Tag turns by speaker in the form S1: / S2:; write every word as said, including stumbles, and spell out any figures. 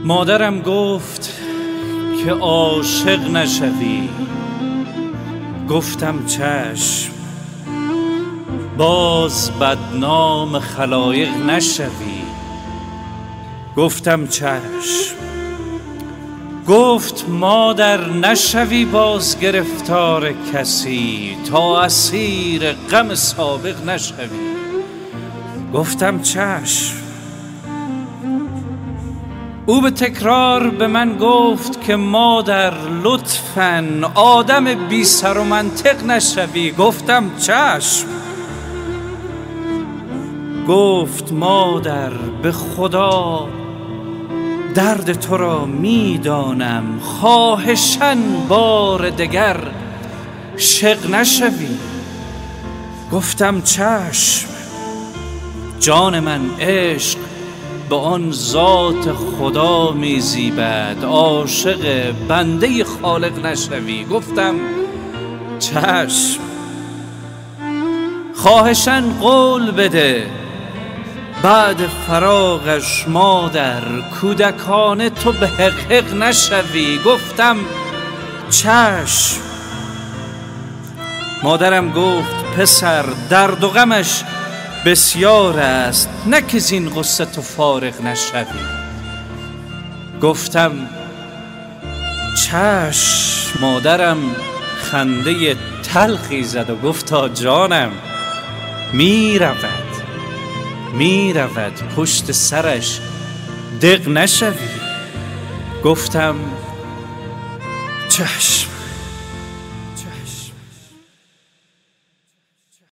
S1: مادرم گفت که عاشق نشوی. گفتم چشم، باز بدنام خلایق نشوی. گفتم چشم. گفت مادر نشوی باز گرفتار کسی، تا اسیر غم سابق نشوی. گفتم چشم. او به تکرار به من گفت که مادر لطفاً آدم بی سر و منطق نشوی. گفتم چشم. گفت مادر به خدا درد تو را میدانم، خواهشاً بار دگر شق نشوی. گفتم چشم. جان من عشق به آن ذات خدا میزیبد، عاشق بنده خالق نشوی. گفتم چشم. خواهشاً قول بده بعد فراقش مادر کودکانه تو به حق حق نشوی. گفتم چشم. مادرم گفت پسر درد و غمش بسیار است، نه که زین غصه تو فارغ نشوی. گفتم چشم. مادرم خنده تلخی زد و گفتا جانم می رود می رود پشت سرش دق نشوی. گفتم چشم.